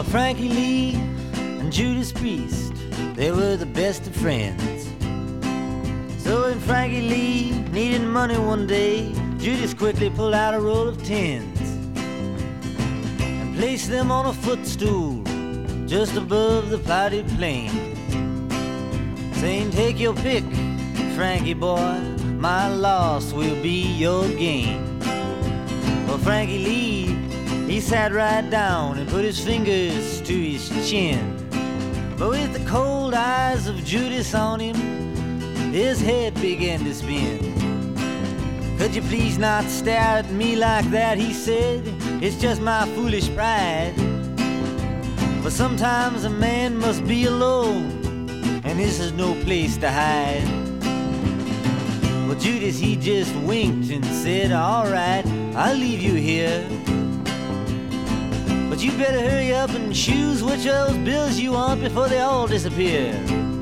Well, Frankie Lee and Judas Priest, they were the best of friends. So when Frankie Lee needed money one day, Judas quickly pulled out a roll of tens and placed them on a footstool just above the plowed plain, saying, "Take your pick, Frankie boy, my loss will be your gain." Well, Frankie Lee, he sat right down and put his fingers to his chin. But with the cold eyes of Judas on him, his head began to spin. "Could you please not stare at me like that?" he said. "It's just my foolish pride. But sometimes a man must be alone, and this is no place to hide." Well, Judas, he just winked and said, "All right, I'll leave you here. But you better hurry up and choose which of those bills you want before they all disappear.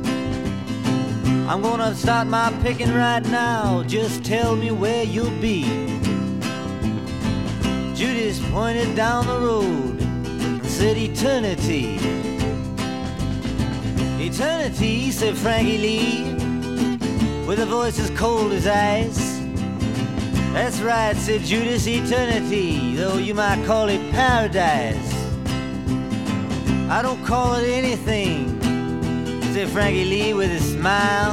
I'm gonna start my picking right now. Just tell me where you'll be." Judas pointed down the road and said, "Eternity." "Eternity," said Frankie Lee, with a voice as cold as ice. "That's right," said Judas, "eternity, though you might call it paradise." "I don't call it anything," said Frankie Lee with a smile.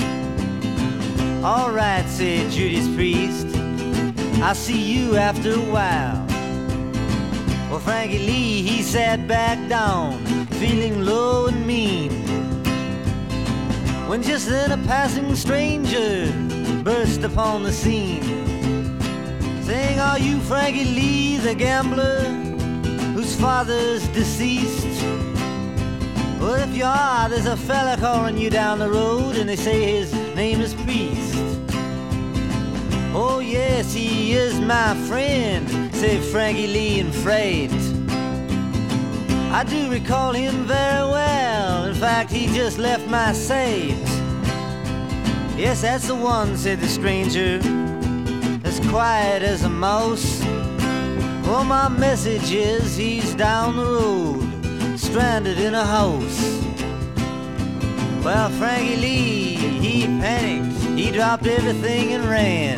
"All right," said Judas Priest, "I'll see you after a while." Well, Frankie Lee, he sat back down, feeling low and mean, when just then a passing stranger burst upon the scene, saying, "Are you Frankie Lee, the gambler, whose father's deceased? Well, if you are, there's a fella calling you down the road, and they say his name is Priest." "Oh yes, he is my friend," said Frankie Lee in fright. "I do recall him very well. In fact, he just left my sight." "Yes, that's the one," said the stranger, as quiet as a mouse. "Well, my message is he's down the road, stranded in a house." Well, Frankie Lee, he panicked. He dropped everything and ran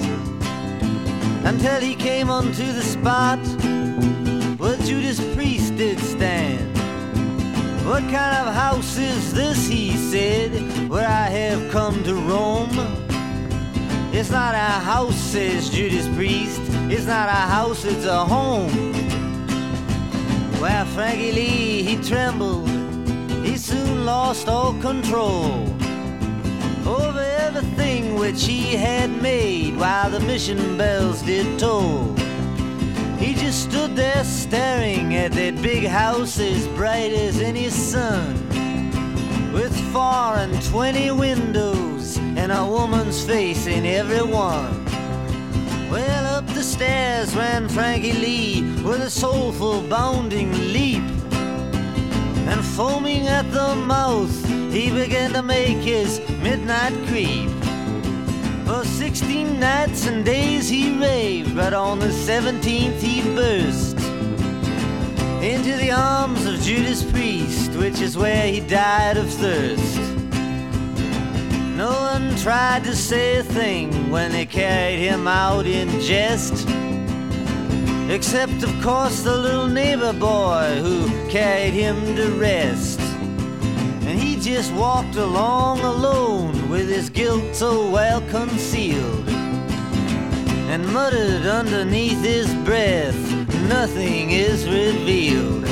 until he came onto the spot where Judas Priest did stand. "What kind of house is this," he said, "where I have come to roam?" "It's not a house," says Judas Priest. "It's not a house, it's a home." Well, Frankie Lee, he trembled. He soon lost all control over everything which he had made while the mission bells did toll. He just stood there staring at that big house as bright as any sun, with 24 windows and a woman's face in every one. Well, up the stairs ran Frankie Lee with a soulful bounding leap, and foaming at the mouth he began to make his midnight creep. For 16 nights and days he raved, but on the 17th he burst into the arms of Judas Priest, which is where he died of thirst. No one tried to say a thing when they carried him out in jest, except of course the little neighbor boy who carried him to rest. And he just walked along alone with his guilt so well concealed, and muttered underneath his breath, "Nothing is revealed."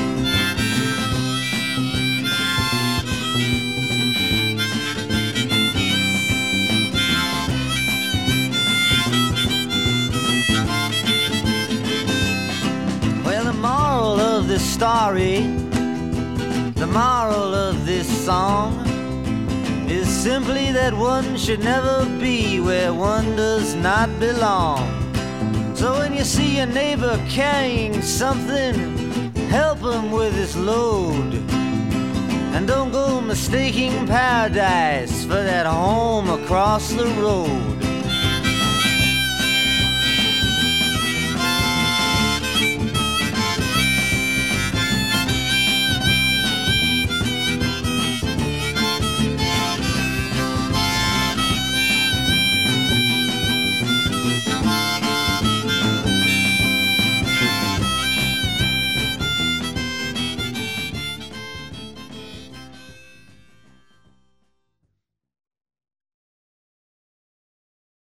Well, the moral of this story, the moral of this song, is simply that one should never be where one does not belong. So when you see your neighbor carrying something, help him with his load, and don't go mistaking paradise for that home across the road.